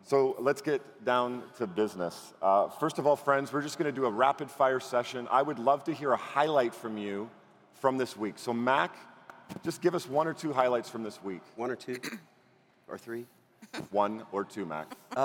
So let's get down to business. First of all, friends, we're just going to do a rapid fire session. I would love to hear a highlight from you from this week. So Mac, just give us one or two highlights from this week. One or two? Or three? One or two, Mac.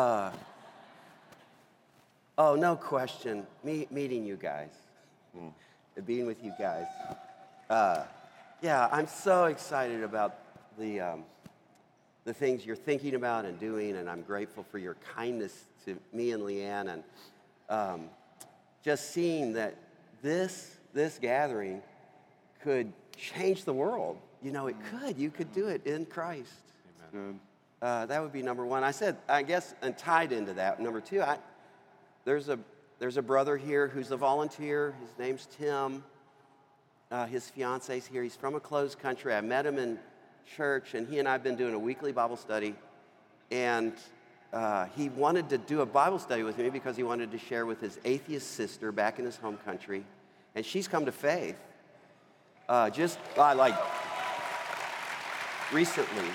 Oh, no question. Meeting you guys. Being with you guys. Yeah, I'm so excited about the things you're thinking about and doing, and I'm grateful for your kindness to me and Leanne, and just seeing that this gathering could change the world. You know, it could. You could do it in Christ. Amen. That would be number one. I said, I guess, and tied into that, number two, there's a brother here who's a volunteer. His name's Tim. His fiance's here. He's from a closed country. I met him in church, and he and I have been doing a weekly Bible study. And he wanted to do a Bible study with me because he wanted to share with his atheist sister back in his home country. And she's come to faith recently.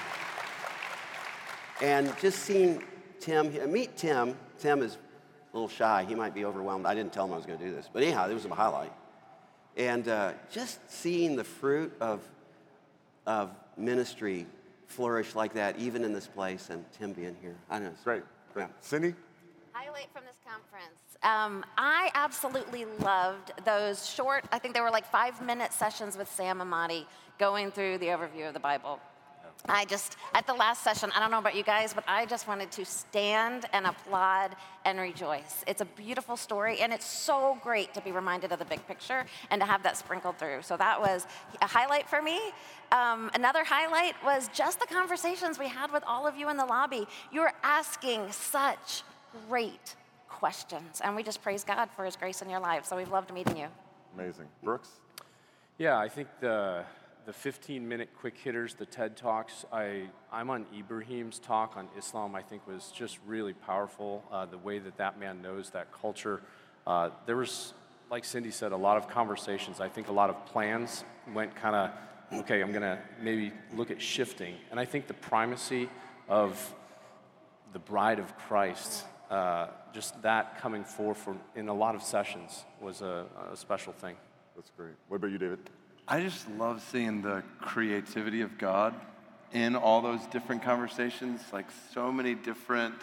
And just seeing meet Tim. Tim is a little shy. He might be overwhelmed. I didn't tell him I was going to do this. But anyhow, it was a highlight. And just seeing the fruit of ministry flourish like that, even in this place, and Tim being here. I know. It's Great. Yeah. Cindy? Highlight from this conference. I absolutely loved those short, I think they were like 5-minute sessions with Sam Amati going through the overview of the Bible. At the last session, I don't know about you guys, but I just wanted to stand and applaud and rejoice. It's a beautiful story, and it's so great to be reminded of the big picture and to have that sprinkled through. So that was a highlight for me. Another highlight was just the conversations we had with all of you in the lobby. You were asking such great questions, and we just praise God for his grace in your life. So we've loved meeting you. Amazing. Brooks? Yeah, I think the 15-minute quick hitters, the TED Talks, I'm on Ibrahim's talk on Islam, I think was just really powerful. The way that man knows that culture. There was, like Cindy said, a lot of conversations. I think a lot of plans went kind of, okay, I'm going to maybe look at shifting. And I think the primacy of the bride of Christ, just that coming forth in a lot of sessions was a special thing. That's great. What about you, David? I just love seeing the creativity of God in all those different conversations, like so many different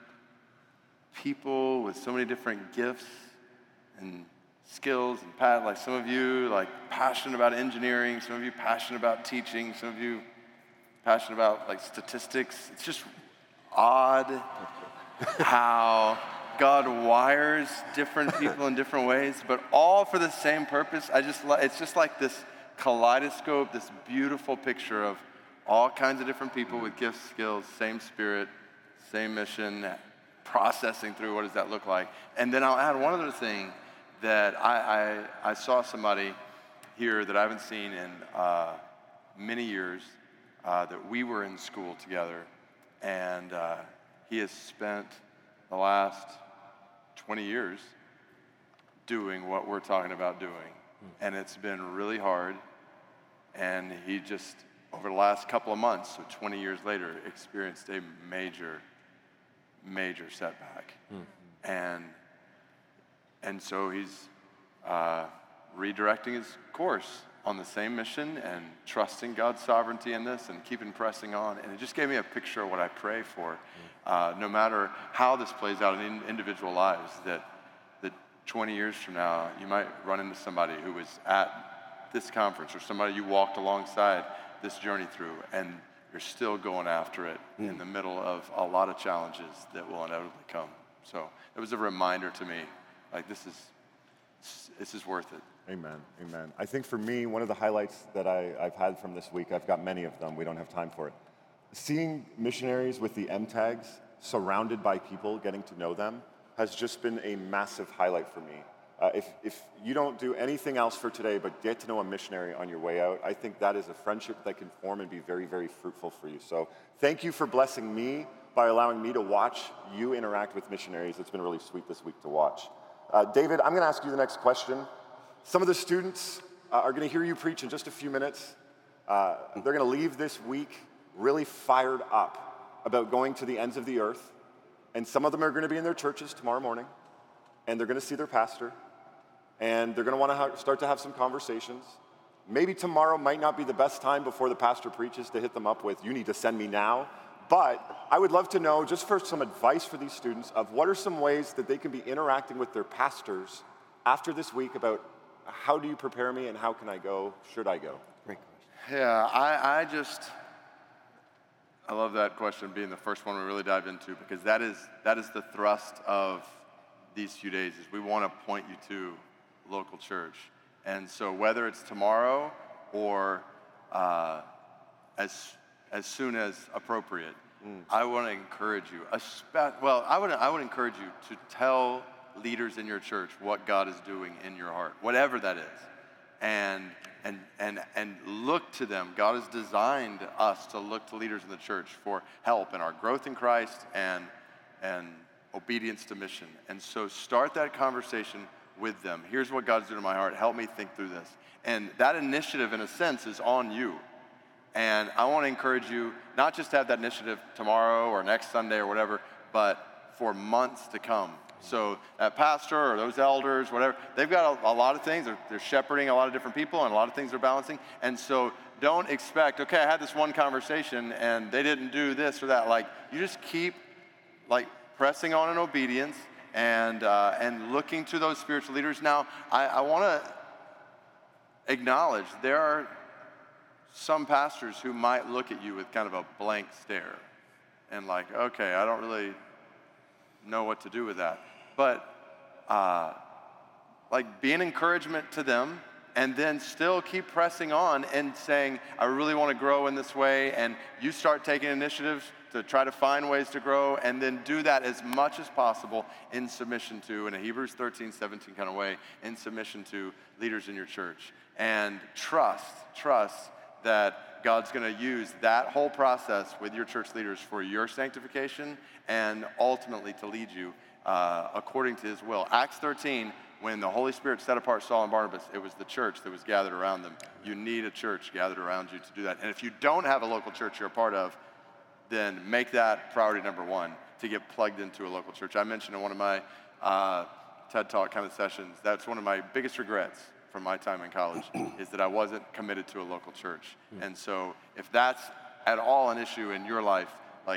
people with so many different gifts and skills and like some of you like passionate about engineering, some of you passionate about teaching, some of you passionate about like statistics. It's just odd how God wires different people in different ways, but all for the same purpose. It's just like this kaleidoscope, this beautiful picture of all kinds of different people with gifts, skills, same spirit, same mission, processing through what does that look like. And then I'll add one other thing that I saw somebody here that I haven't seen in many years, that we were in school together, and he has spent the last 20 years doing what we're talking about doing. And it's been really hard. And he just, over the last couple of months, so 20 years later, experienced a major, major setback. And so he's redirecting his course on the same mission and trusting God's sovereignty in this and keeping pressing on. And it just gave me a picture of what I pray for. No matter how this plays out in individual lives, that 20 years from now, you might run into somebody who was at this conference or somebody you walked alongside this journey through, and you're still going after it in the middle of a lot of challenges that will inevitably come. So it was a reminder to me, like this is worth it. Amen, amen. I think for me, one of the highlights that I've had from this week, I've got many of them, we don't have time for it. Seeing missionaries with the M tags surrounded by people, getting to know them, has just been a massive highlight for me. If you don't do anything else for today but get to know a missionary on your way out, I think that is a friendship that can form and be very, very fruitful for you. So thank you for blessing me by allowing me to watch you interact with missionaries. It's been really sweet this week to watch. David, I'm going to ask you the next question. Some of the students are going to hear you preach in just a few minutes. They're going to leave this week really fired up about going to the ends of the earth And some of them are going to be in their churches tomorrow morning, and they're going to see their pastor, and they're going to want to start to have some conversations. Maybe tomorrow might not be the best time before the pastor preaches to hit them up with, you need to send me now. But I would love to know, just for some advice for these students, of what are some ways that they can be interacting with their pastors after this week about how do you prepare me and how can I go, should I go? Great question. Yeah, I love that question being the first one we really dive into, because that is the thrust of these few days, is we want to point you to local church. And so whether it's tomorrow or as soon as appropriate, I want to encourage you. I would encourage you to tell leaders in your church what God is doing in your heart, whatever that is, and look to them. God has designed us to look to leaders in the church for help in our growth in Christ and obedience to mission. And so start that conversation with them. Here's what God's doing in my heart. Help me think through this. And that initiative, in a sense, is on you. And I want to encourage you not just to have that initiative tomorrow or next Sunday or whatever, but for months to come. So that pastor or those elders, whatever, they've got a lot of things. They're shepherding a lot of different people, and a lot of things they're balancing. And so don't expect, okay, I had this one conversation and they didn't do this or that. Like, you just keep pressing on in obedience and looking to those spiritual leaders. Now, I want to acknowledge there are some pastors who might look at you with kind of a blank stare and like, okay, I don't really know what to do with that. But be an encouragement to them, and then still keep pressing on and saying, I really want to grow in this way, and you start taking initiatives to try to find ways to grow, and then do that as much as possible in submission to, in a Hebrews 13:17 kind of way, in submission to leaders in your church. And trust that God's going to use that whole process with your church leaders for your sanctification and ultimately to lead you according to his will. Acts 13, when the Holy Spirit set apart Saul and Barnabas, it was the church that was gathered around them. You need a church gathered around you to do that. And if you don't have a local church you're a part of, then make that priority number one, to get plugged into a local church. I mentioned in one of my TED Talk kind of sessions, that's one of my biggest regrets from my time in college, is that I wasn't committed to a local church. And so if that's at all an issue in your life,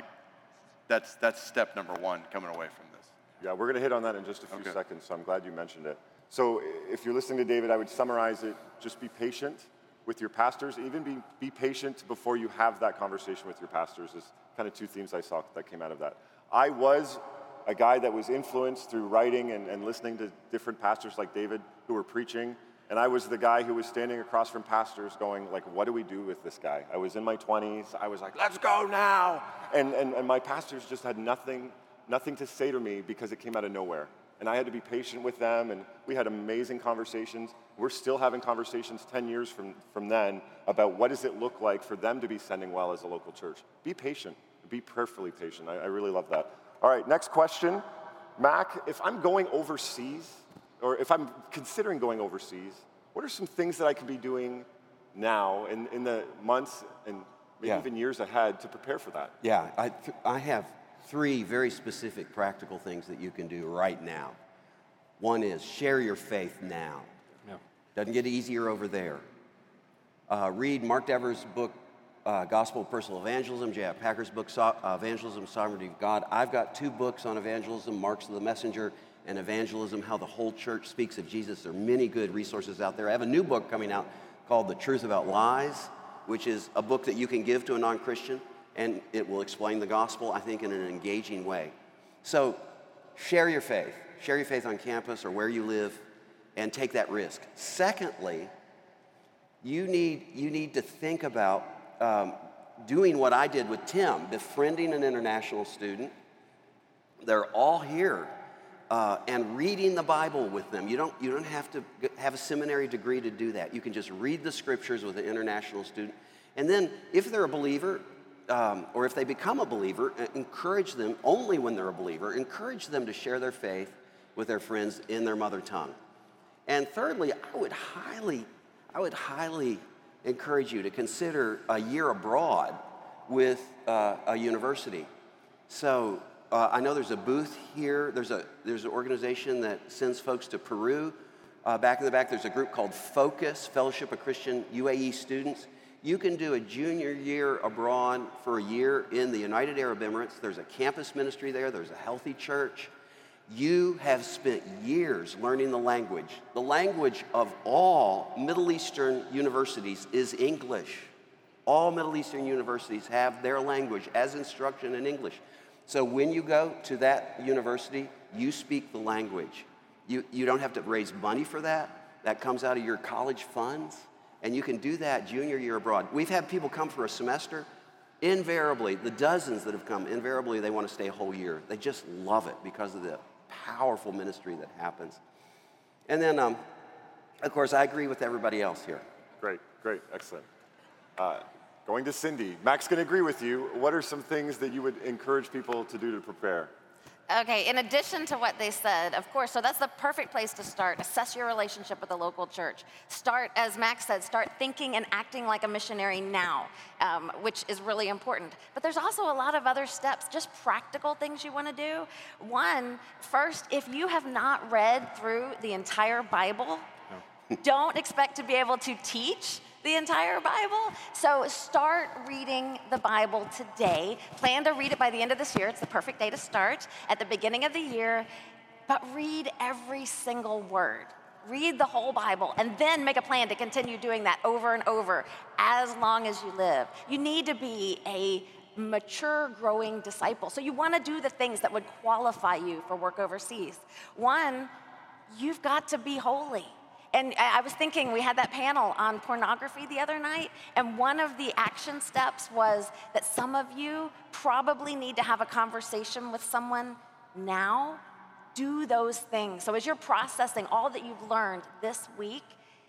that's step number one coming away from this. Yeah, we're going to hit on that in just a few seconds, so I'm glad you mentioned it. So if you're listening to David, I would summarize it, just be patient with your pastors, even be patient before you have that conversation with your pastors. Is kind of two themes I saw that came out of that. I was a guy that was influenced through writing and listening to different pastors like David who were preaching, and I was the guy who was standing across from pastors going, what do we do with this guy? I was in my 20s, I was like, let's go now! And my pastors just had nothing to say to me because it came out of nowhere. And I had to be patient with them, and we had amazing conversations. We're still having conversations 10 years from then about what does it look like for them to be sending well as a local church. Be patient. Be prayerfully patient. I really love that. All right, next question. Mac, if I'm going overseas, or if I'm considering going overseas, what are some things that I could be doing now in the months and maybe even years ahead to prepare for that? Yeah, I have 3 very specific practical things that you can do right now. One is share your faith now. Yeah. Doesn't get easier over there. Read Mark Dever's book, Gospel of Personal Evangelism, J.I. Packer's book, Evangelism, Sovereignty of God. I've got 2 books on evangelism, Marks of the Messenger and Evangelism, How the Whole Church Speaks of Jesus. There are many good resources out there. I have a new book coming out called The Truth About Lies, which is a book that you can give to a non-Christian, and it will explain the gospel, I think, in an engaging way. So share your faith. Share your faith on campus or where you live, and take that risk. Secondly, you need to think about doing what I did with Tim, befriending an international student. They're all here, and reading the Bible with them. You don't have to have a seminary degree to do that. You can just read the scriptures with an international student. And then if they're a believer, or if they become a believer, encourage them, only when they're a believer, encourage them to share their faith with their friends in their mother tongue. And thirdly, I would highly encourage you to consider a year abroad with a university. So I know there's a booth here. There's an organization that sends folks to Peru. Back in the back, there's a group called Focus, Fellowship of Christian UAE Students. You can do a junior year abroad for a year in the United Arab Emirates. There's a campus ministry there. There's a healthy church. You have spent years learning the language. The language of all Middle Eastern universities is English. All Middle Eastern universities have their language as instruction in English. So when you go to that university, you speak the language. You don't have to raise money for that. That comes out of your college funds. And you can do that junior year abroad. We've had people come for a semester. Invariably, the dozens that have come, invariably they want to stay a whole year. They just love it because of the powerful ministry that happens. And then, of course, I agree with everybody else here. Great, excellent. Going to Cindy. Mac's going to agree with you. What are some things that you would encourage people to do to prepare? Okay, in addition to what they said, of course, so that's the perfect place to start. Assess your relationship with the local church. Start, as Max said, start thinking and acting like a missionary now, which is really important. But there's also a lot of other steps, just practical things you want to do. One, first, if you have not read through the entire Bible, don't expect to be able to teach the entire Bible. So start reading the Bible today. Plan to read it by the end of this year. It's the perfect day to start at the beginning of the year. But read every single word. Read the whole Bible and then make a plan to continue doing that over and over as long as you live. You need to be a mature, growing disciple. So you want to do the things that would qualify you for work overseas. One, you've got to be holy. And I was thinking, we had that panel on pornography the other night, and one of the action steps was that some of you probably need to have a conversation with someone now. Do those things. So as you're processing all that you've learned this week,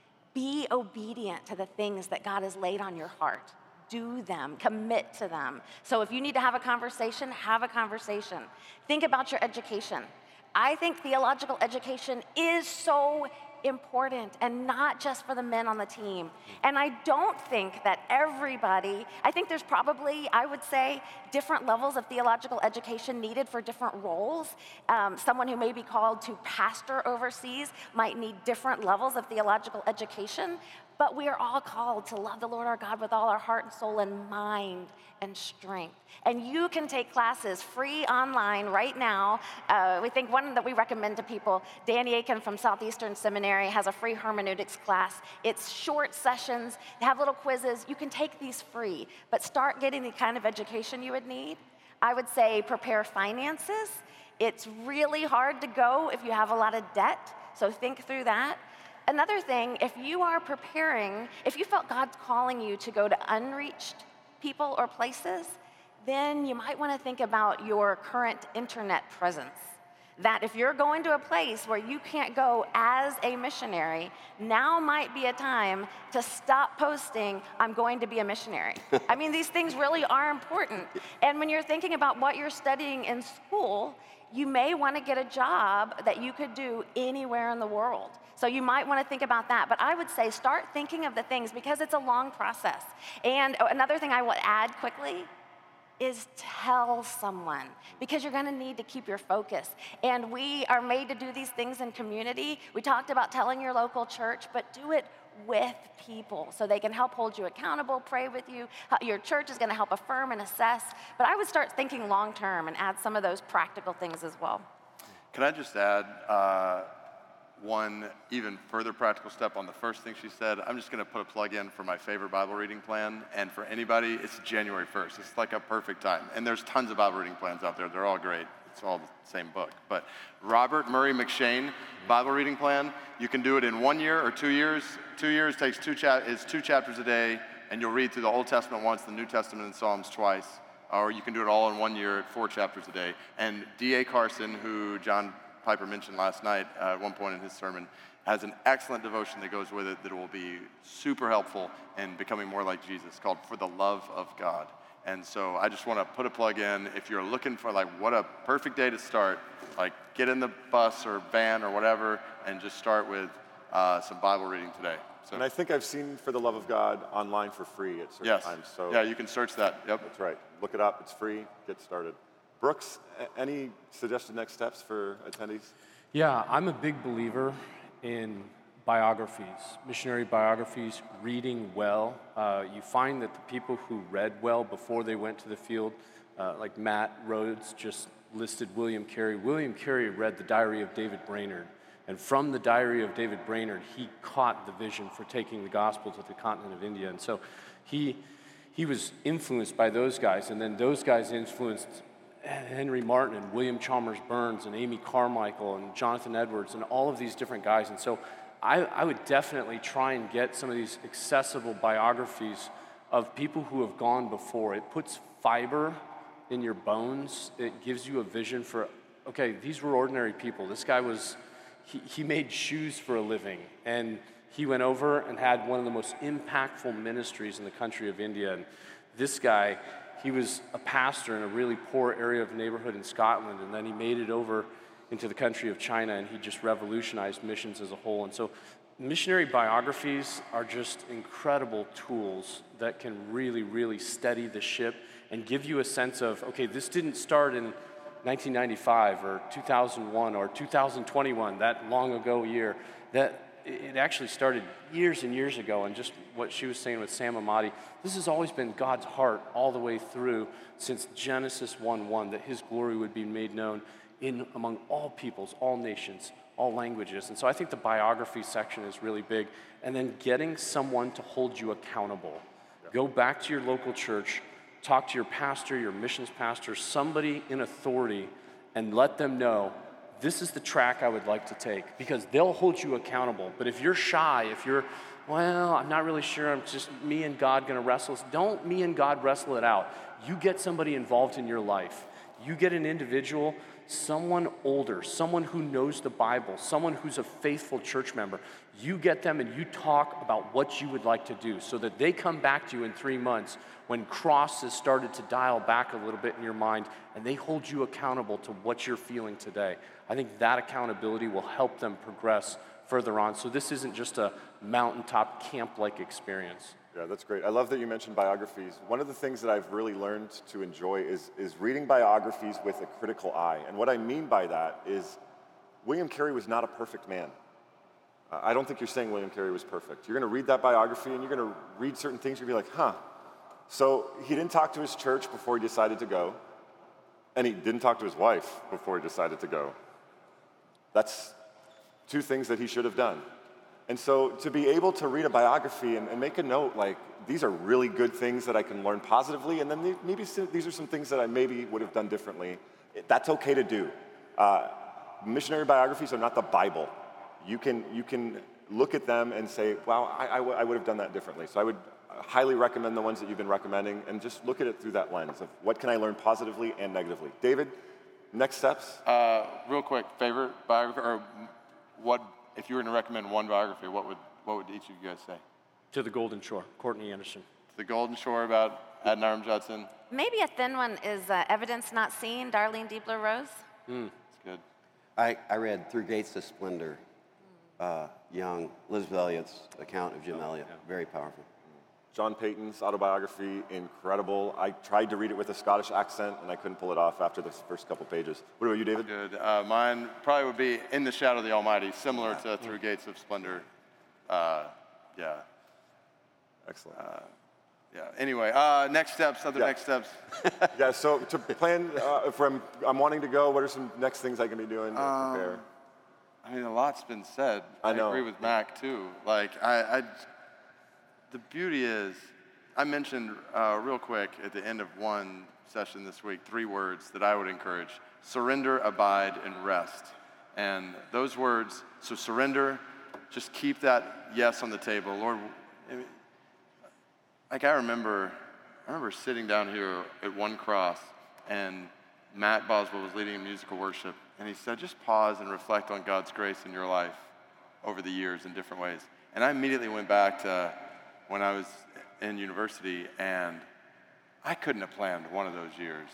be obedient to the things that God has laid on your heart. Do them, commit to them. So if you need to have a conversation, have a conversation. Think about your education. I think theological education is so important, and not just for the men on the team. And I don't think that everybody, I think there's probably, I would say, different levels of theological education needed for different roles. Someone who may be called to pastor overseas might need different levels of theological education, but we are all called to love the Lord our God with all our heart and soul and mind and strength. And you can take classes free online right now. We think one that we recommend to people, Danny Aiken from Southeastern Seminary has a free hermeneutics class. It's short sessions, they have little quizzes. You can take these free, but start getting the kind of education you would need. I would say prepare finances. It's really hard to go if you have a lot of debt, so think through that. Another thing, if you are preparing, if you felt God's calling you to go to unreached people or places, then you might want to think about your current internet presence. That if you're going to a place where you can't go as a missionary, now might be a time to stop posting, I'm going to be a missionary. I mean, these things really are important. And when you're thinking about what you're studying in school, you may want to get a job that you could do anywhere in the world. So you might want to think about that. But I would say start thinking of the things because it's a long process. And another thing I will add quickly is tell someone, because you're going to need to keep your focus. And we are made to do these things in community. We talked about telling your local church, but do it with people so they can help hold you accountable, pray with you. Your church is going to help affirm and assess. But I would start thinking long term and add some of those practical things as well. Can I just add one even further practical step on the first thing she said? I'm just going to put a plug in for my favorite Bible reading plan. And for anybody, it's January 1st. It's like a perfect time. And there's tons of Bible reading plans out there. They're all great. It's all the same book. But Robert Murray McShane Bible reading plan, you can do it in 1 year or 2 years. 2 years takes it's 2 chapters a day, and you'll read through the Old Testament once, the New Testament and Psalms twice. Or you can do it all in 1 year at 4 chapters a day. And D.A. Carson, who John Piper mentioned last night at one point in his sermon, has an excellent devotion that goes with it that will be super helpful in becoming more like Jesus, called For the Love of God. And so I just want to put a plug in. If you're looking for like what a perfect day to start, like get in the bus or van or whatever and just start with some Bible reading today. So, and I think I've seen For the Love of God online for free at certain times. So yeah, you can search that. Yep. That's right. Look it up. It's free. Get started. Brooks, any suggested next steps for attendees? Yeah, I'm a big believer in biographies, missionary biographies, reading well. You find that the people who read well before they went to the field, like Matt Rhodes just listed William Carey. William Carey read the Diary of David Brainerd, and from the Diary of David Brainerd, he caught the vision for taking the gospel to the continent of India. And so he was influenced by those guys, and then those guys influenced Henry Martin and William Chalmers Burns and Amy Carmichael and Jonathan Edwards and all of these different guys. And so I would definitely try and get some of these accessible biographies of people who have gone before. It puts fiber in your bones. It gives you a vision for, okay, these were ordinary people. This guy he made shoes for a living, and he went over and had one of the most impactful ministries in the country of India. And this guy, he was a pastor in a really poor area of neighborhood in Scotland, and then he made it over into the country of China, and he just revolutionized missions as a whole. And so missionary biographies are just incredible tools that can really, really steady the ship and give you a sense of, okay, this didn't start in 1995 or 2001 or 2021, that long ago year. That it actually started years and years ago. And just what she was saying with Sam Amati, this has always been God's heart all the way through since Genesis 1:1, that his glory would be made known in among all peoples, all nations, all languages. And so I think the biography section is really big. And then getting someone to hold you accountable. Go back to your local church, talk to your pastor, your missions pastor, somebody in authority, and let them know, this is the track I would like to take, because they'll hold you accountable. But if you're shy, if you're, well, I'm not really sure, I'm just me and God gonna wrestle, don't me and God wrestle it out. You get somebody involved in your life. You get an individual, someone older, someone who knows the Bible, someone who's a faithful church member. You get them and you talk about what you would like to do so that they come back to you in 3 months when Cross has started to dial back a little bit in your mind, and they hold you accountable to what you're feeling today. I think that accountability will help them progress further on. So this isn't just a mountaintop camp-like experience. Yeah, that's great. I love that you mentioned biographies. One of the things that I've really learned to enjoy is reading biographies with a critical eye. And what I mean by that is William Carey was not a perfect man. I don't think you're saying William Carey was perfect. You're going to read that biography and you're going to read certain things, you're going to be like, huh. So he didn't talk to his church before he decided to go, and he didn't talk to his wife before he decided to go. That's 2 things that he should have done. And so to be able to read a biography and make a note, like, these are really good things that I can learn positively, and then maybe these are some things that I maybe would have done differently. That's okay to do. Missionary biographies are not the Bible. You can look at them and say, wow, I would have done that differently. So I would highly recommend the ones that you've been recommending, and just look at it through that lens of what can I learn positively and negatively. David, next steps? Real quick, favorite biography, or what, if you were to recommend one biography, what would each of you guys say? To the Golden Shore, Courtney Anderson. To the Golden Shore about Adoniram Judson. Maybe a thin one is Evidence Not Seen, Darlene Diebler-Rose. That's good. I read Through Gates of Splendor, Young, Elizabeth Elliott's account of Jim Elliot. Very powerful. John Payton's autobiography, incredible. I tried to read it with a Scottish accent, and I couldn't pull it off after the first couple pages. What about you, David? Good. Mine probably would be In the Shadow of the Almighty, similar to Through Gates of Splendor. Yeah. Excellent. Yeah. Anyway, next steps, next steps. Yeah, so to plan, I'm wanting to go, what are some next things I can be doing to prepare? I mean, a lot's been said. I know. agree with Mac, too. Like, the beauty is, I mentioned real quick at the end of one session this week, 3 words that I would encourage: surrender, abide, and rest. And those words, so surrender, just keep that yes on the table. Lord, like I remember sitting down here at One Cross, and Matt Boswell was leading musical worship, and he said, just pause and reflect on God's grace in your life over the years in different ways. And I immediately went back to when I was in university, and I couldn't have planned one of those years.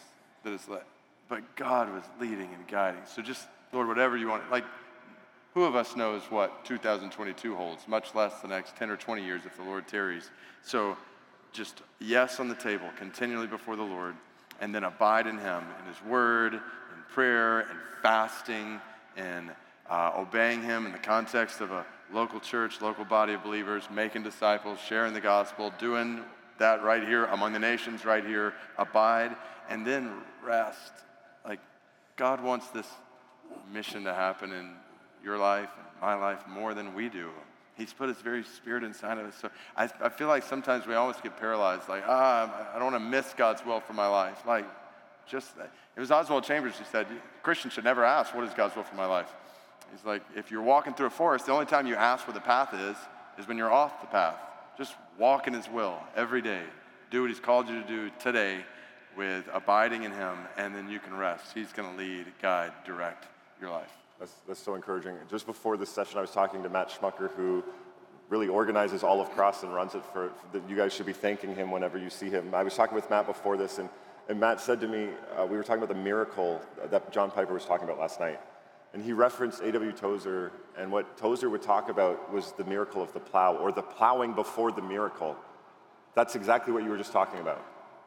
But God was leading and guiding. So just, Lord, whatever you want. Like, who of us knows what 2022 holds, much less the next 10 or 20 years if the Lord tarries. So just yes on the table, continually before the Lord. and then abide in him, in his word, in prayer, and fasting, and obeying him in the context of a local church, local body of believers, making disciples, sharing the gospel, doing that right here among the nations, right here, abide, and then rest. Like, God wants this mission to happen in your life and my life more than we do. He's put his very spirit inside of us. So I feel like sometimes we almost get paralyzed, like, I don't want to miss God's will for my life. Like, just that. It was Oswald Chambers who said, Christians should never ask, what is God's will for my life? He's like, if you're walking through a forest, the only time you ask where the path is when you're off the path. Just walk in his will every day. Do what he's called you to do today with abiding in him, and then you can rest. He's going to lead, guide, direct your life. That's so encouraging. Just before this session, I was talking to Matt Schmucker, who really organizes all of Cross and runs it for you guys should be thanking him whenever you see him. I was talking with Matt before this, and Matt said to me, we were talking about the miracle that John Piper was talking about last night. And he referenced A.W. Tozer, and what Tozer would talk about was the miracle of the plow, or the plowing before the miracle. That's exactly what you were just talking about.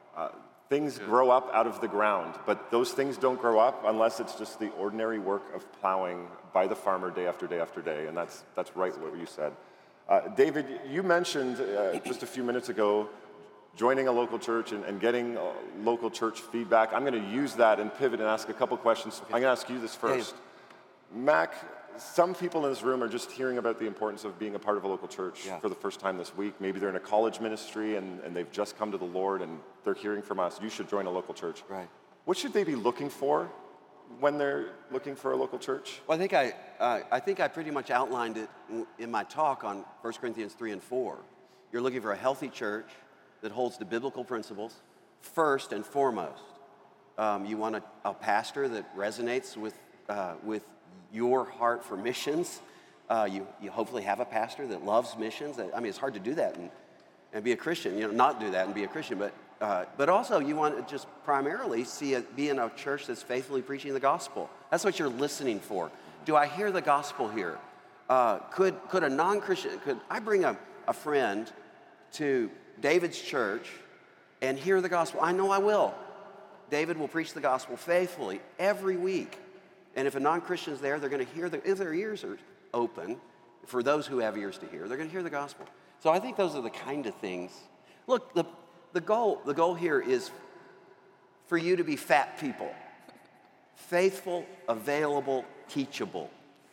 Things grow up out of the ground, but those things don't grow up unless it's just the ordinary work of plowing by the farmer day after day after day, and that's right what you said. David, you mentioned just a few minutes ago joining a local church and getting local church feedback. I'm going to use that and pivot and ask a couple questions. Okay. I'm going to ask you this first. Mac, some people in this room are just hearing about the importance of being a part of a local church for the first time this week. Maybe they're in a college ministry and they've just come to the Lord and they're hearing from us, you should join a local church. Right. What should they be looking for when they're looking for a local church? Well, I think I pretty much outlined it in my talk on 1 Corinthians 3 and 4. You're looking for a healthy church that holds to biblical principles first and foremost. You want a pastor that resonates with your heart for missions. You hopefully have a pastor that loves missions. I mean, it's hard to do that and be a Christian, not do that and be a Christian, but also you want to just primarily be in a church that's faithfully preaching the gospel. That's what you're listening for. Do I hear the gospel here? Could a non-Christian, could I bring a friend to David's church and hear the gospel? I know I will. David will preach the gospel faithfully every week. And if a non-Christian's there, they're going to hear, if their ears are open, for those who have ears to hear, they're going to hear the gospel. So I think those are the kind of things. Look, the goal here is for you to be fat people. Faithful, available, teachable.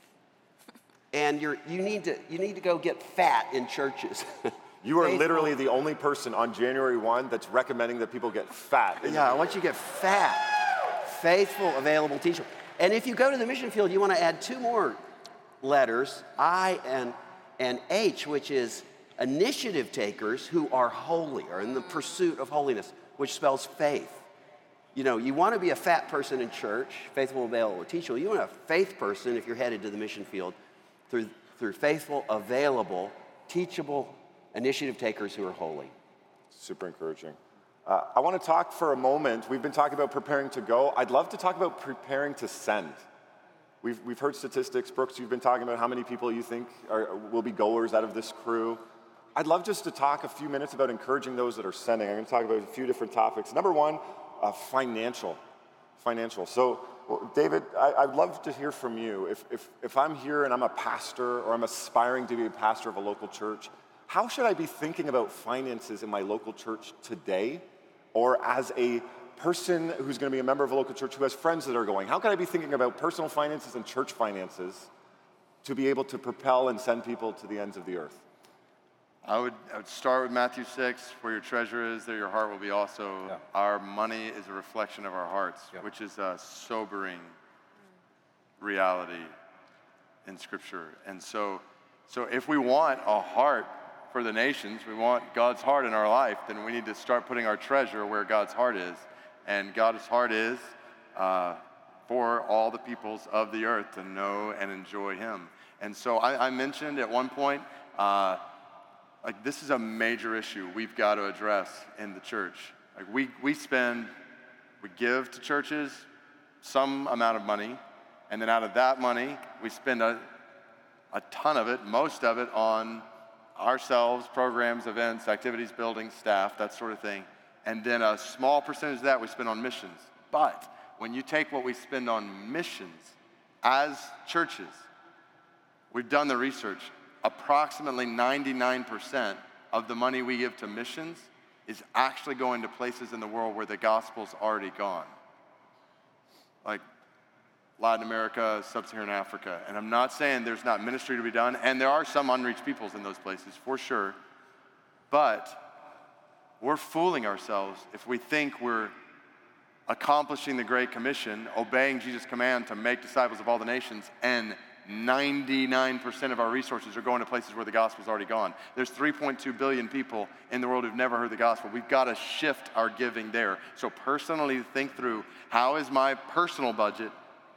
And you need to go get fat in churches. You are literally the only person on January 1 that's recommending that people get fat. Yeah, I want you to get fat. Faithful, available, teachable. And if you go to the mission field, you want to add two more letters, I and H, which is initiative takers who are holy, or in the pursuit of holiness, which spells faith. You want to be a fat person in church, faithful, available, teachable. You want a faith person if you're headed to the mission field through faithful, available, teachable initiative takers who are holy. Super encouraging. I want to talk for a moment. We've been talking about preparing to go. I'd love to talk about preparing to send. We've heard statistics. Brooks, you've been talking about how many people you think will be goers out of this crew. I'd love just to talk a few minutes about encouraging those that are sending. I'm going to talk about a few different topics. Number one, financial. So, David, I'd love to hear from you. If I'm here and I'm a pastor or I'm aspiring to be a pastor of a local church, how should I be thinking about finances in my local church today? Or as a person who's going to be a member of a local church who has friends that are going, how can I be thinking about personal finances and church finances to be able to propel and send people to the ends of the earth? I would start with Matthew 6, where your treasure is, there your heart will be also. Yeah. Our money is a reflection of our hearts, which is a sobering reality in Scripture. And so if we want a heart for the nations, we want God's heart in our life, then we need to start putting our treasure where God's heart is. And God's heart is for all the peoples of the earth to know and enjoy him. And so I mentioned at one point, this is a major issue we've got to address in the church. We give to churches some amount of money, and then out of that money, we spend a ton of it, most of it, on ourselves, programs, events, activities, buildings, staff, that sort of thing. and then a small percentage of that we spend on missions. But when you take what we spend on missions as churches, we've done the research, approximately 99% of the money we give to missions is actually going to places in the world where the gospel's already gone. Like Latin America, Sub-Saharan Africa. And I'm not saying there's not ministry to be done, and there are some unreached peoples in those places, for sure. But we're fooling ourselves if we think we're accomplishing the Great Commission, obeying Jesus' command to make disciples of all the nations, and 99% of our resources are going to places where the gospel's already gone. There's 3.2 billion people in the world who've never heard the gospel. We've got to shift our giving there. So personally think through, how is my personal budget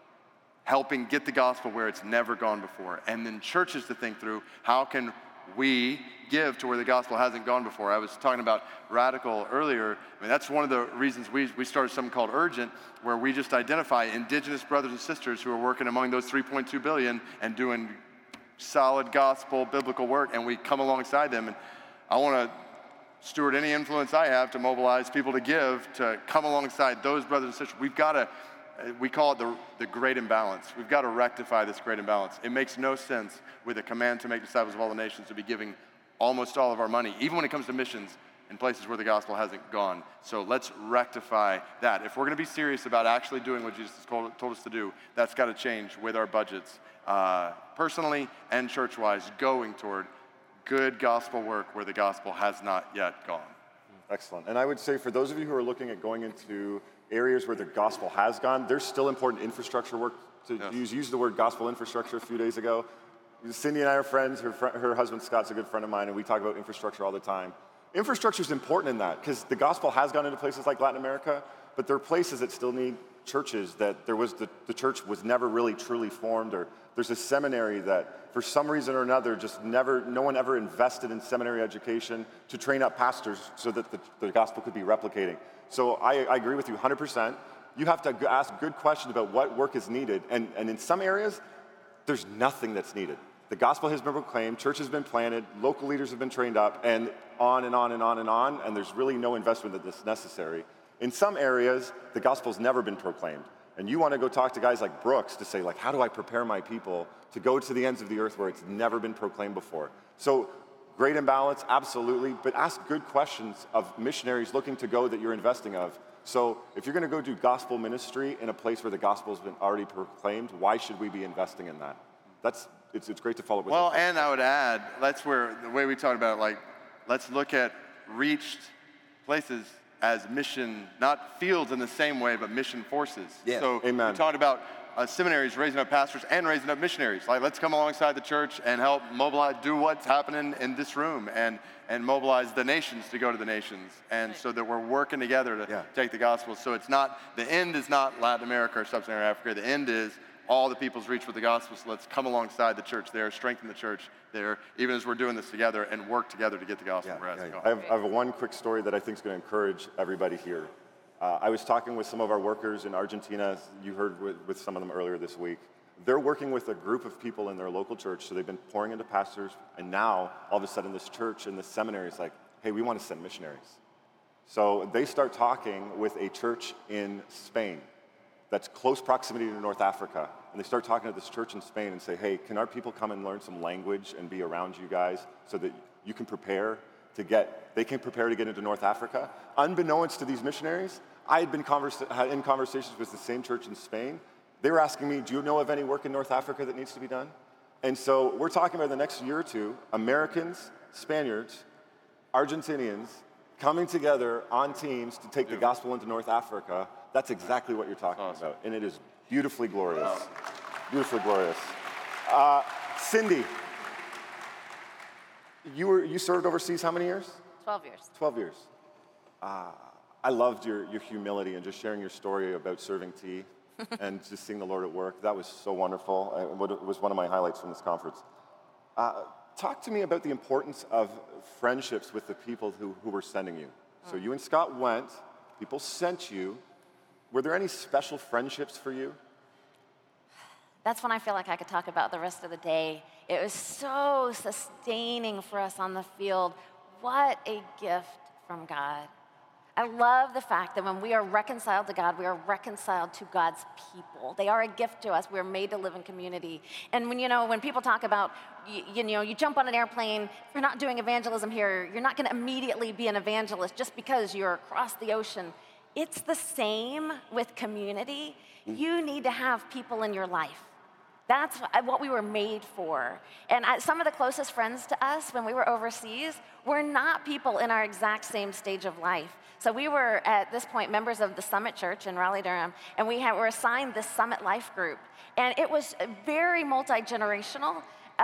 helping get the gospel where it's never gone before? And then churches to think through, how can we give to where the gospel hasn't gone before? I was talking about Radical earlier. I mean, that's one of the reasons we started something called Urgent, where we just identify indigenous brothers and sisters who are working among those 3.2 billion and doing solid gospel, biblical work, and we come alongside them. And I want to steward any influence I have to mobilize people to give, to come alongside those brothers and sisters. We've got to, we call it the great imbalance. We've got to rectify this great imbalance. It makes no sense with a command to make disciples of all the nations to be giving almost all of our money, even when it comes to missions, in places where the gospel hasn't gone. So let's rectify that. If we're going to be serious about actually doing what Jesus has told us to do, that's got to change with our budgets, personally and church-wise, going toward good gospel work where the gospel has not yet gone. Excellent. And I would say for those of you who are looking at going into areas where the gospel has gone, there's still important infrastructure work to use the word gospel infrastructure a few days ago. Cindy and I are friends. Her husband Scott's a good friend of mine, and we talk about infrastructure all the time. Infrastructure is important in that because the gospel has gone into places like Latin America, but there are places that still need churches that the church was never really truly formed, or there's a seminary that for some reason or another no one ever invested in seminary education to train up pastors so that the gospel could be replicating. So I agree with you 100%. You have to ask good questions about what work is needed, and in some areas, there's nothing that's needed. The gospel has been proclaimed, church has been planted, local leaders have been trained up, and on and on and on and on, and there's really no investment that's necessary. In some areas, the gospel's never been proclaimed, and you want to go talk to guys like Brooks to say, like, how do I prepare my people to go to the ends of the earth where it's never been proclaimed before? So, great imbalance, absolutely, but ask good questions of missionaries looking to go that you're investing of. So, if you're going to go do gospel ministry in a place where the gospel's been already proclaimed, why should we be investing in that? It's great to follow up with. Well, and I would add, that's where the way we talked about, like, let's look at reached places as mission, not fields in the same way, but mission forces. Yeah. So Amen. we talked about seminaries raising up pastors and raising up missionaries. Like, let's come alongside the church and help mobilize, do what's happening in this room, and mobilize the nations to go to the nations, and so that we're working together to take the gospel. So it's not, the end is not Latin America or Sub-Saharan Africa. The end is all the people's reached with the gospel. So let's come alongside the church there, strengthen the church there, even as we're doing this together, and work together to get the gospel where it's going. I have one quick story that I think is going to encourage everybody here. I was talking with some of our workers in Argentina. You heard with some of them earlier this week. They're working with a group of people in their local church, so they've been pouring into pastors, and now, all of a sudden, this church and this seminary is like, hey, we want to send missionaries. So they start talking with a church in Spain that's close proximity to North Africa, and they start talking to this church in Spain and say, hey, can our people come and learn some language and be around you guys so that you can prepare to get into North Africa? Unbeknownst to these missionaries, I had been in conversations with the same church in Spain. They were asking me, do you know of any work in North Africa that needs to be done? And so we're talking about the next year or two, Americans, Spaniards, Argentinians, coming together on teams to take the gospel into North Africa. That's exactly what you're talking about, and it is beautifully glorious. Beautifully glorious. Cindy, you served overseas how many years? 12 years. 12 years. I loved your humility and just sharing your story about serving tea and just seeing the Lord at work. That was so wonderful. It was one of my highlights from this conference. Talk to me about the importance of friendships with the people who were sending you. So you and Scott went, people sent you. Were there any special friendships for you? That's when I feel like I could talk about the rest of the day. It was so sustaining for us on the field. What a gift from God. I love the fact that when we are reconciled to God, we are reconciled to God's people. They are a gift to us. We are made to live in community. And when people talk about, you jump on an airplane, if you're not doing evangelism here, you're not going to immediately be an evangelist just because you're across the ocean. It's the same with community. You need to have people in your life. That's what we were made for. And some of the closest friends to us when we were overseas were not people in our exact same stage of life. So we were, at this point, members of the Summit Church in Raleigh-Durham, and we were assigned this Summit Life group. And it was very multi-generational.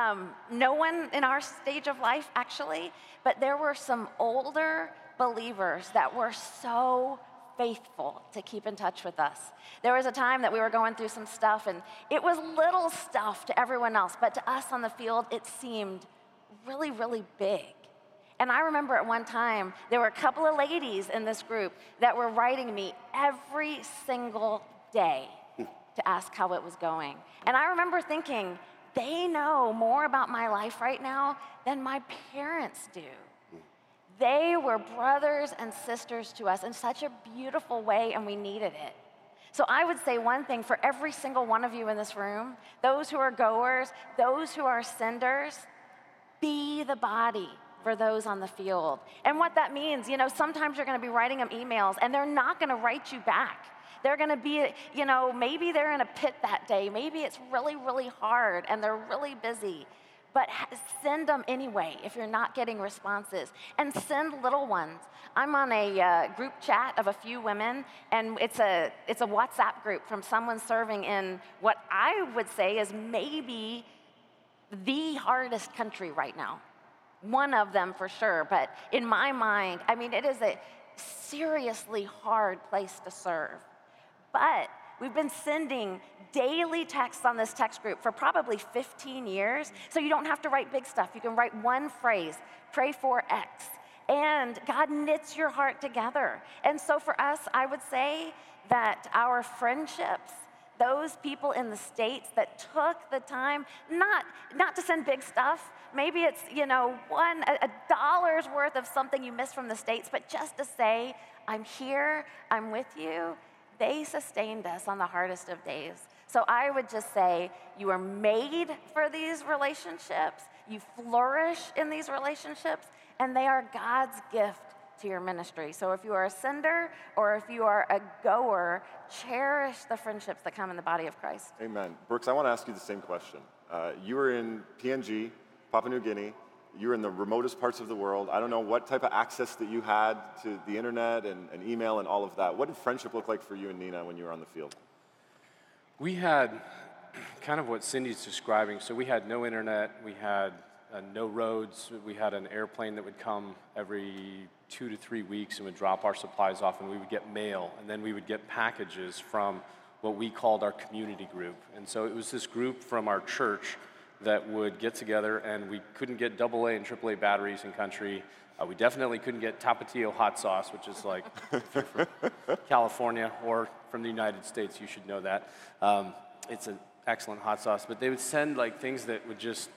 No one in our stage of life, actually, but there were some older believers that were so faithful to keep in touch with us. There was a time that we were going through some stuff, and it was little stuff to everyone else, but to us on the field, it seemed really, really big. And I remember at one time, there were a couple of ladies in this group that were writing me every single day to ask how it was going. And I remember thinking, they know more about my life right now than my parents do. They were brothers and sisters to us in such a beautiful way, and we needed it. So I would say one thing for every single one of you in this room, those who are goers, those who are senders, be the body for those on the field. And what that means, sometimes you're going to be writing them emails, and they're not going to write you back. They're going to be, maybe they're in a pit that day. Maybe it's really, really hard, and they're really busy. But send them anyway if you're not getting responses. And send little ones. I'm on a group chat of a few women, and it's a WhatsApp group from someone serving in what I would say is maybe the hardest country right now. One of them for sure, but in my mind, it is a seriously hard place to serve. But we've been sending daily texts on this text group for probably 15 years, so you don't have to write big stuff. You can write one phrase, pray for X, and God knits your heart together. And so for us, I would say that our friendships, those people in the States that took the time, not to send big stuff, maybe it's, a dollar's worth of something you missed from the States, but just to say, I'm here, I'm with you, they sustained us on the hardest of days. So I would just say, you are made for these relationships, you flourish in these relationships, and they are God's gift to your ministry. So if you are a sender or if you are a goer, cherish the friendships that come in the body of Christ. Amen. Brooks, I want to ask you the same question. You were in PNG, Papua New Guinea. You were in the remotest parts of the world. I don't know what type of access that you had to the internet and email and all of that. What did friendship look like for you and Nina when you were on the field? We had kind of what Cindy's describing. So we had no internet, we had no roads, we had an airplane that would come every 2 to 3 weeks and would drop our supplies off, and we would get mail, and then we would get packages from what we called our community group. And so it was this group from our church that would get together, and we couldn't get AA and AAA batteries in country. We definitely couldn't get Tapatio hot sauce, which is like if you're from California or from the United States, you should know that. It's an excellent hot sauce, but they would send like things that would just,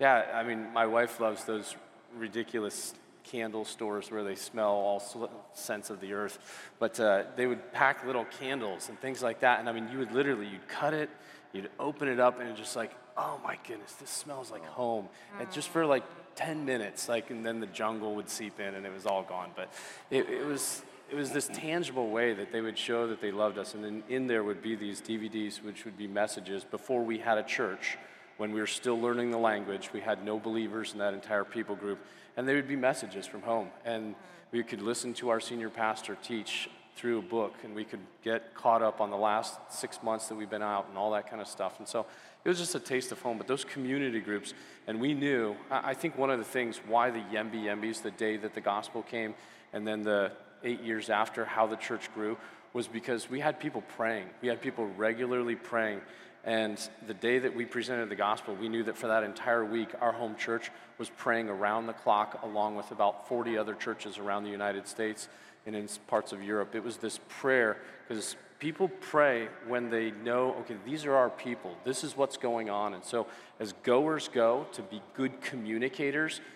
my wife loves those ridiculous candle stores where they smell all scents of the earth, but they would pack little candles and things like that, and you'd cut it, you'd open it up, and it's just like, oh my goodness, this smells like home. And just for like 10 minutes, and then the jungle would seep in and it was all gone. But it was this tangible way that they would show that they loved us. And then in there would be these DVDs, which would be messages before we had a church, when we were still learning the language. We had no believers in that entire people group. And they would be messages from home. And we could listen to our senior pastor teach through a book, and we could get caught up on the last 6 months that we've been out and all that kind of stuff. And so it was just a taste of home. But those community groups, and we knew, I think one of the things why the Yembi Yembis, the day that the gospel came, and then the 8 years after, how the church grew, was because we had people praying. We had people regularly praying. And the day that we presented the gospel, we knew that for that entire week, our home church was praying around the clock, along with about 40 other churches around the United States and in parts of Europe. It was this prayer, because people pray when they know, okay, these are our people. This is what's going on. And so as goers go, to be good communicators,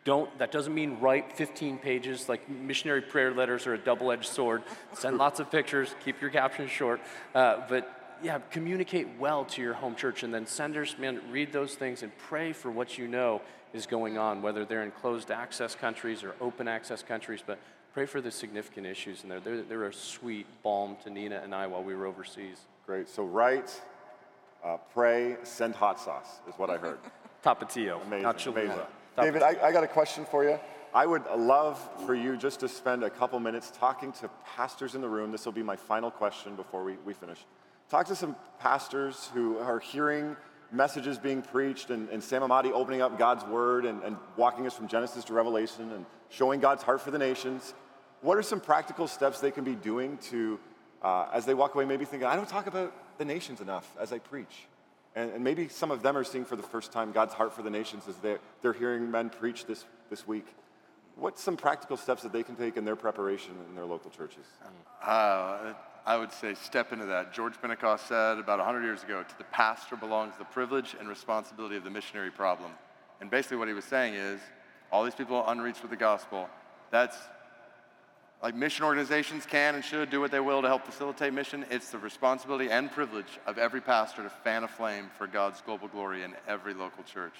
That doesn't mean write 15 pages, like missionary prayer letters are a double-edged sword. Send lots of pictures, keep your captions short. But yeah, communicate well to your home church, and then senders, man, read those things and pray for what you know is going on, whether they're in closed access countries or open access countries, but pray for the significant issues in there. They're a sweet balm to Nina and I while we were overseas. Great. So write, pray, send hot sauce is what I heard. Tapatio, Amazing, not Cholula. amazing. David, I got a question for you. I would love for you just to spend a couple minutes talking to pastors in the room. This will be my final question before we finish. Talk to some pastors who are hearing messages being preached and Sam Amati opening up God's word and walking us from Genesis to Revelation and showing God's heart for the nations. What are some practical steps they can be doing to, as they walk away, maybe thinking, I don't talk about the nations enough as I preach? And maybe some of them are seeing for the first time God's heart for the nations as they're hearing men preach this week. What's some practical steps that they can take in their preparation in their local churches? I would say step into that. George Pentecost said about 100 years ago, to the pastor belongs the privilege and responsibility of the missionary problem. And basically what he was saying is, all these people unreached with the gospel, that's like mission organizations can and should do what they will to help facilitate mission. It's the responsibility and privilege of every pastor to fan a flame for God's global glory in every local church.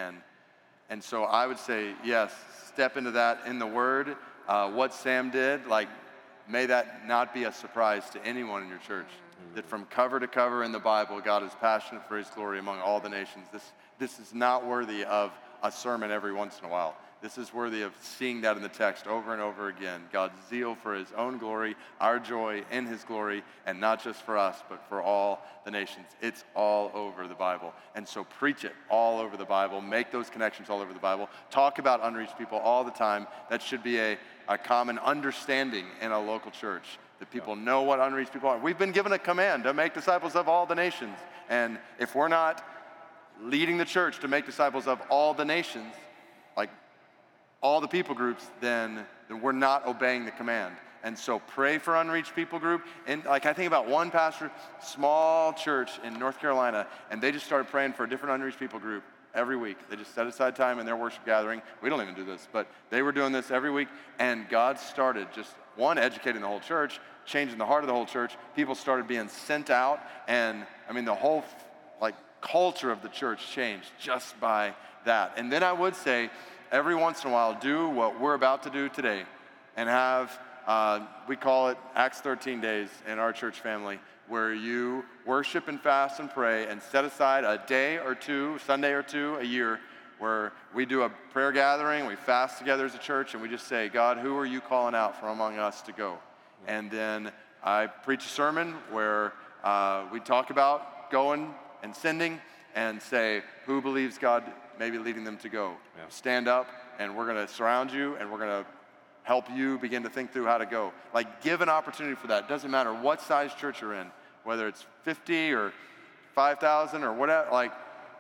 And so I would say, yes, step into that in the Word. What Sam did, like, may that not be a surprise to anyone in your church. That from cover to cover in the Bible, God is passionate for his glory among all the nations. This is not worthy of a sermon every once in a while. This is worthy of seeing that in the text over and over again. God's zeal for his own glory, our joy in his glory, and not just for us, but for all the nations. It's all over the Bible. And so preach it all over the Bible. Make those connections all over the Bible. Talk about unreached people all the time. That should be a common understanding in a local church, that people know what unreached people are. We've been given a command to make disciples of all the nations. And if we're not leading the church to make disciples of all the nations, like all the people groups, then we're not obeying the command. And so pray for unreached people group. And like I think about one pastor, small church in North Carolina, and they just started praying for a different unreached people group every week. They just set aside time in their worship gathering. We don't even do this, but they were doing this every week. And God started just, one, educating the whole church, changing the heart of the whole church. People started being sent out. And I mean, the whole like culture of the church changed just by that. And then I would say, every once in a while, do what we're about to do today and have, we call it Acts 13 days in our church family, where you worship and fast and pray and set aside a day or two, Sunday or two a year, where we do a prayer gathering, we fast together as a church, and we just say, God, who are you calling out from among us to go? And then I preach a sermon where we talk about going and sending and say, who believes God may be leading them to go? Yeah. Stand up, and we're going to surround you, and we're going to help you begin to think through how to go. Like, give an opportunity for that. It doesn't matter what size church you're in, whether it's 50 or 5,000 or whatever. Like,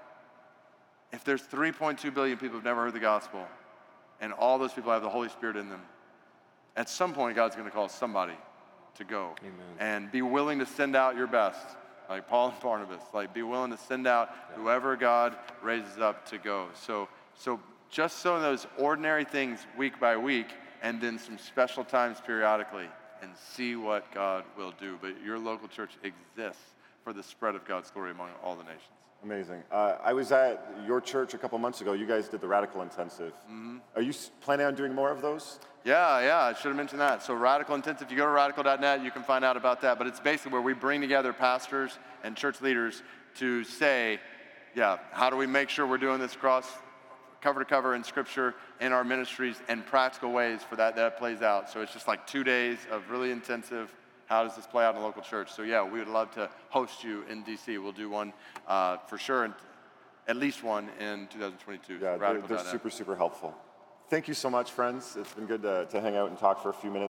if there's 3.2 billion people who've never heard the gospel, and all those people have the Holy Spirit in them, at some point, God's going to call somebody to go. Amen. And be willing to send out your best. Like Paul and Barnabas, like be willing to send out whoever God raises up to go. So just some of those ordinary things week by week, and then some special times periodically, and see what God will do. But your local church exists for the spread of God's glory among all the nations. Amazing. I was at your church a couple months ago. You guys did the Radical Intensive. Mm-hmm. Are you planning on doing more of those? Yeah, I should have mentioned that. So Radical Intensive, if you go to radical.net, you can find out about that. But it's basically where we bring together pastors and church leaders to say, how do we make sure we're doing this across cover to cover in Scripture, in our ministries, and practical ways for that plays out. So it's just like 2 days of really intensive, how does this play out in a local church? So we would love to host you in D.C. We'll do one for sure, and at least one in 2022. Yeah, they're super, super helpful. Thank you so much, friends. It's been good to hang out and talk for a few minutes.